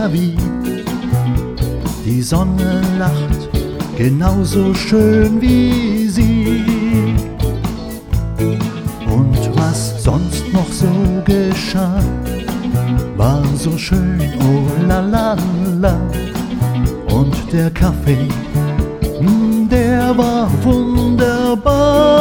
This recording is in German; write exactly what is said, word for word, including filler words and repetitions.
vis-à-vis. Die Sonne lacht genauso schön wie sie. Und was sonst noch so geschah, war so schön, oh la la la. Und der Kaffee, der war wunderbar.